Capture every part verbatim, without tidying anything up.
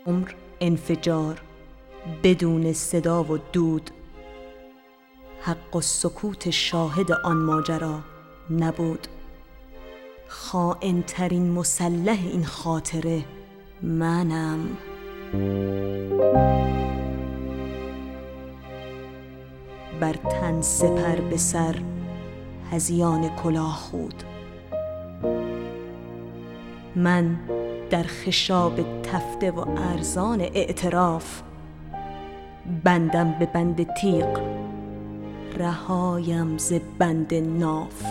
عمر انفجار بدون صدا و دود، حق و سکوت شاهد آن ماجرا نبود. خائن ترین مسلح این خاطره منم. بر تن سپر به سر هذیان کلاه خود، من در خشاب تفته و ارزان اعتراف، بندم به بند تیغ رهایم ز بند ناف.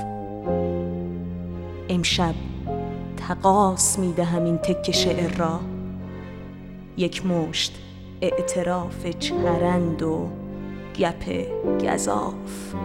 امشب تقاص می دهم این تکه شعر را، یک مشت اعتراف چرند و گپ گزاف.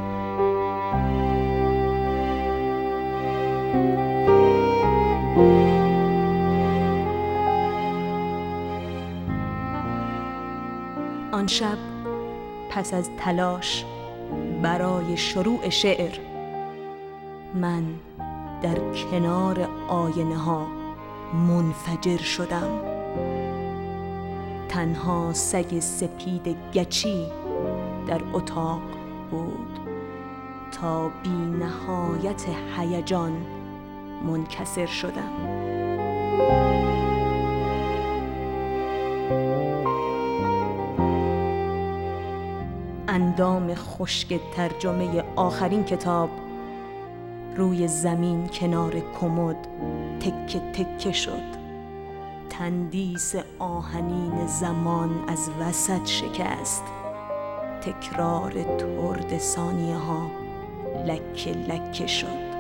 آن شب پس از تلاش برای شروع شعر، من در کنار آینه ها منفجر شدم. تنها سگ سپید گچی در اتاق بود تا بی نهایت هیجان منکسر شدم. اندام خشک ترجمه آخرین کتاب روی زمین کنار کمد تکه تکه شد. تندیس آهنین زمان از وسط شکست. تکرار ترد ثانیه ها لکه لکه شد.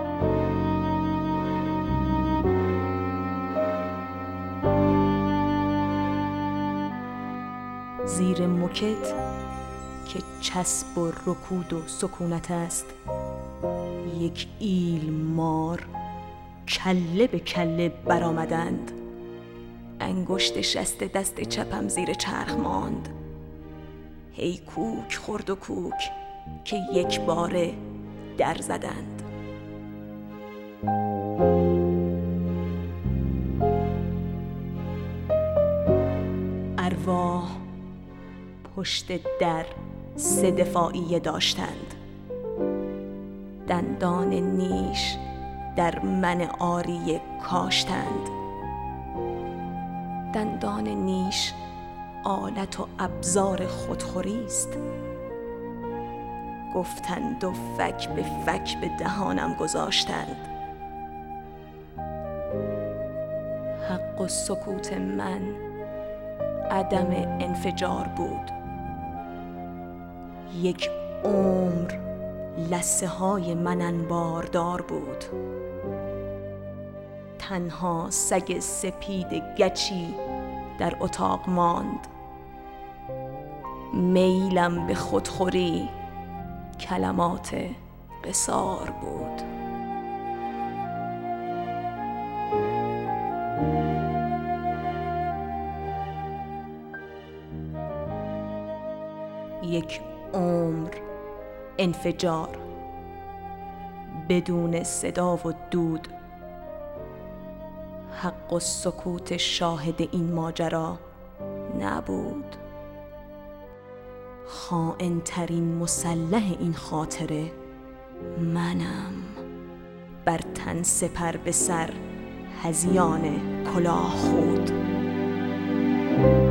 زیر موکت که چسب و رکود و سکونت است، یک ایل مار کله به کله برآمدند. انگشت شست دست چپم زیر چرخ ماند. هی کوک خورد و کوک که یک باره در زدند. ارواح پشت در سه دفاعیه داشتند. دندان نیش در من آریه کاشتند. دندان نیش آلت و ابزار خودخوری است. گفتند و فک به فک به دهانم گذاشتند. حق و سکوت من عدم انفجار بود. یک عمر لثه های من انباردار بود. تنها سگ سپید گچی در اتاق ماند. میلم به خودخوری کلمات قصار بود. یک عمر انفجار بدون صدا و دود، حق و سکوت شاهد این ماجرا نبود. خائن ترین مسلح این خاطره منم. بر تن سپر به سر هذیان کلاه خود.